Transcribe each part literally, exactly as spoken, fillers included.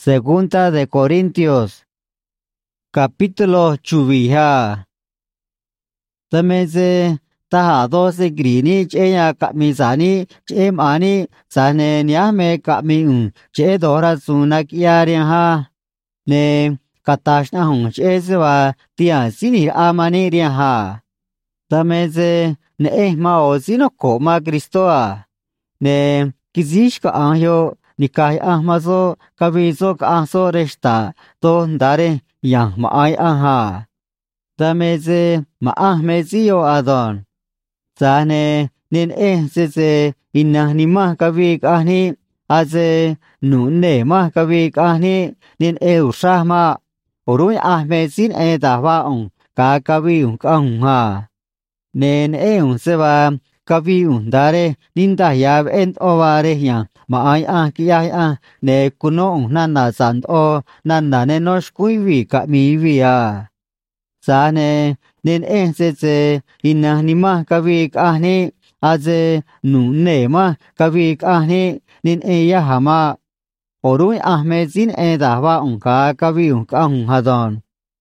Segunda de Corintios, capítulo chuvija. Tameze taha dosi grini cheya kamisani chemani sane nyame kamiun che dora sunak yariha ne katashna hung cheswa tia sinir amani riha. Tameze ne ehma osino koma Kristoa ne kizishka ahyo nikah ahmazo kavizo ahso resta to dare yang maai aha. Tameze maah mezio adon. Zane nin eh zeze inah nimah kavik ahni aze nune mah kavik ahni nin eh ushahma urui ah mezin eh dahwaung ka kaviung kahung ha. Nen eh un seba kaviung dare ninda yab ent ovare yang maai ah kiyai ah ne kuno nana sant o nana ne nosh kuivi ka mivi ha. Zane nen eh zeze inah nimah kavik ahni aze nune mah kavik ahni nin eh yahama orui ah mezin eh dahwaung ka kaviung kahung hadon.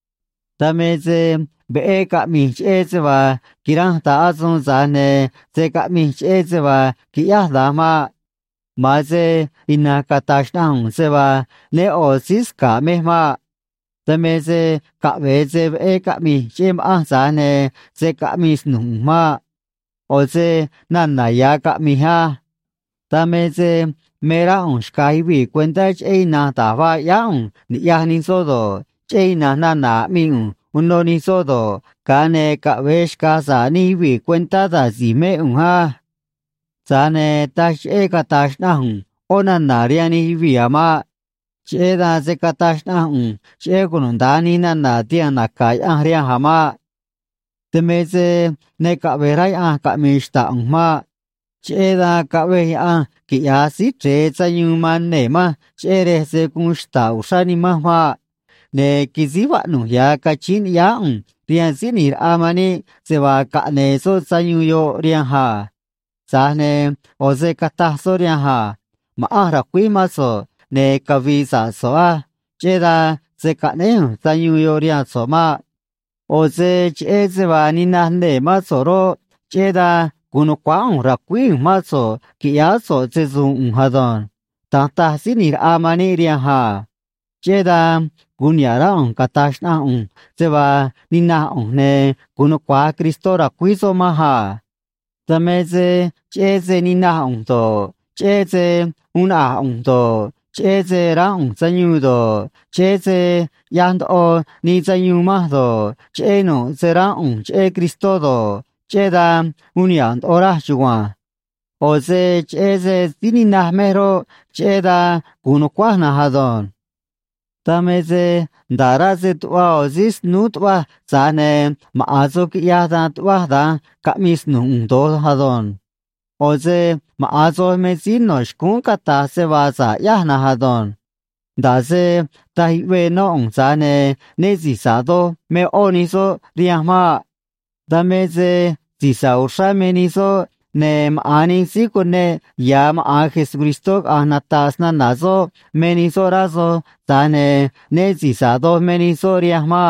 Tameze be ka mich ezwa kirah ta azun zane ze ka mich ezwa kiyah dama maze inakatashna hung sewa ne osis ka mehma. Tameze ka veze be ka mich em ah zane ze ka mis numa oze nanaya ka miha. Tameze mera un shkaiwi cuenta cheina tawa yaung ni yahnin sodo cheina nana miung uno ni sodo kane ka vesh casa ni wi cuenta da zime unha. Zane tash e katash nahun ona naria ni wi ama che da ze katash nahun che kunundani nana dia nakai ahria hama. Temeze ne ka verai ah ka mishta unha che da ka ve ah ki asi che tsayuman ne ma che re se kunshta ushani mahwa. Ne kiziwa nu ya kachin ya un rian sinir amani sewa ka ne so sayuyo rian ha. Zane oze katahso rian ha. Maahra kuimaso ne kavisa soa. Cheda se ka ne sayuyo rian so ma. Oze che sewa nina ne ma soro. Cheda kuno kwa un rakui maso ki ya so zezun un hadon. Tanta sinir amani rian ha. Cheda gunyara un katashna un seba nina un ne kuno kwa Kristo ra kuiso maha. Tameze cheze nina un to cheze una un to cheze ra un sanyu do cheze yand o ni sanyu ma do cheno sera un che Kristo do cheda unyand ora chuwa. Oze cheze sinina mero cheda kuno kwa na hadon. Tameze daraze twa ozis nutwa zane maazok yada twa da kamis nung do hadon. Oze maazo mezin nosh kun kata se waza yahna hadon. Daze tahiwe noong zane nezi sado me oniso riahma. Dameze zisa usha meniso ne maani sikune ya maa Jesucristo ahnatasna nazo meniso razo zane ne zisado meniso riahma.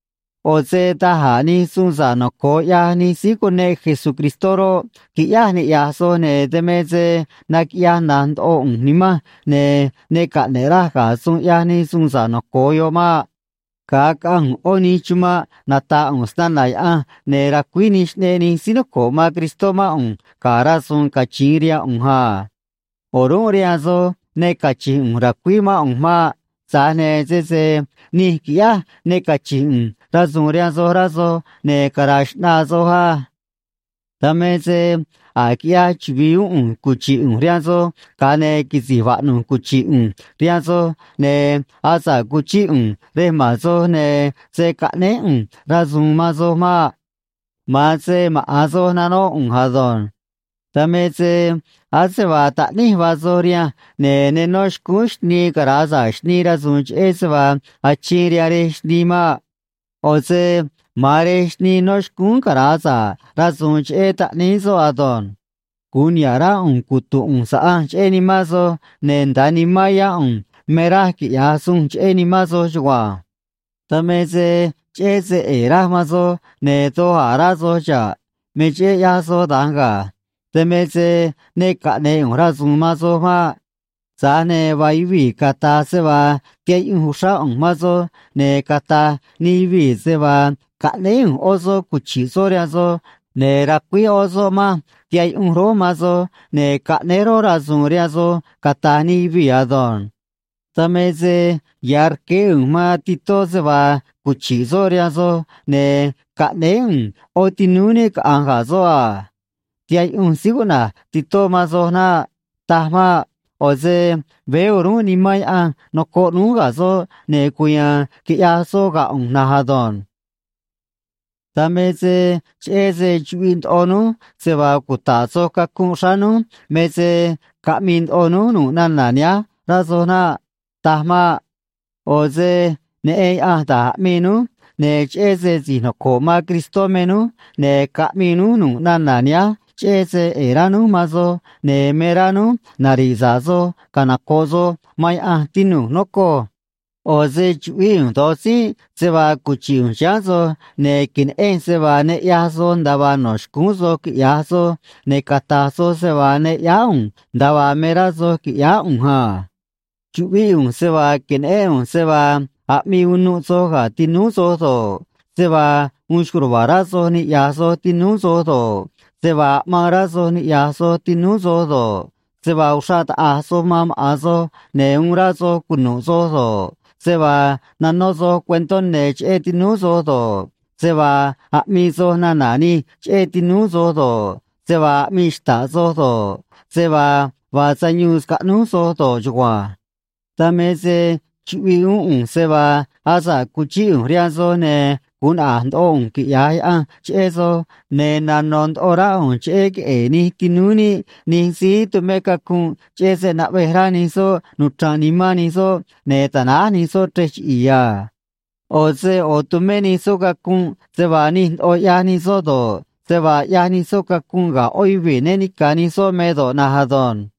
Oze taha ni sunza no ko ya ni sikune Jesucristo ro ki ya ni yaso ne demeze na ki ya nan o nima ne ne ka ne ra ka sun ya ni sunza no ko yo ma. Kakang oni chuma nata un stanay ah ne rakwinish ne ni sinoko ma Kristo ma un karasun kachiria un ha. Orun riazo ne kachi un rakwi ma un ma zane zeze ni kia ne kachi un razun riazo razo ne karash nazo ha. Tameze akia chibiu un kuchi un riazo kane kiziwa un kuchi un riazo ne asa kuchi un re mazo ne se kane un razun mazo ma ma se ma azo nano un hadon. Tameze ase wa ta ni wazo ria ne ne nosh kush ni karaza shni razun eswa achiria re shni ma. Oze maresh ni nosh kun karaza razun eta nizo adon. Kunyara un kutu un saan cheni mazo ne ndani maya un mera ki ya sung che ni ma zo chwa ta me se che se e ra ma zo ne to ha ra zo cha me che ya zo dang ga ta me se ne ka ne ung ra zu ma zo ma za ne wa yi wi ka ta se wa ke ung hu sha ung ma zo ne ka ta ni wi se wa ka ne ung o zo ku chi zo ra zo ne ra quy o zo ma ke ung ro ma zo ne ka ne ro ra zu ra zo ka ta ni wi a don ta me se yar ke ung ma ti to se wa ku chi zo ra zo ne ka ne ung o ti nu ne ka ang ha zo a ke ung si ku na ti to ma zo na ta ma ở đây về ở luôn ni mai ăn nó có nú cả số nè quỳ à cái nhà số cả ông na hà đòn ta mấy giờ chế giờ chuyện onu sẽ vào cụ ta số các công sản nu mấy giờ các mình onu nu nan là nhá ra số na ta mà ở đây nè à ta mình nu nè chế giờ gì nó có mà Kitô mình nu nè các mình nu nu nan là nhá chế giờ era nu mà zo nè mera nu nari za zo kana ko zo mai à tin nu nó có ở đây chuyện đó gì sẽ vào cụ chịu chán zo nè kinh em sẽ vào nè ya zo đã vào nó cũng zo cái ya zo nè kata zo sẽ vào nè ya ung đã vào mera zo cái ya ung ha chuyện sẽ vào kinh em sẽ vào à mi unu zo cả tin nu zo zo sẽ vào muskuru vara zo nè ya zo tin nu zo zo se va marazo ni yaso tinuzo do se va usat aso mam aso ne urazo kunuzo do se va nanozo cuento ne che tinuzo do se va amizo nanani che tinuzo do se va mishtazo do se va va zanyus kanuzo do jwa tamese chiu se va asa kuchi riazo ne kun an ong ki ya a che zo ne na non ora ong che ke ni tinuni ni si tu me ka kun che se na be ra ni so nu tra ni ma ni so ne ta na ni so tre chi ya o se o tu me ni so ka kun se va ni o ya ni so do se va ya ni so ka kun ga oi we ne ni ka ni so me do na ha don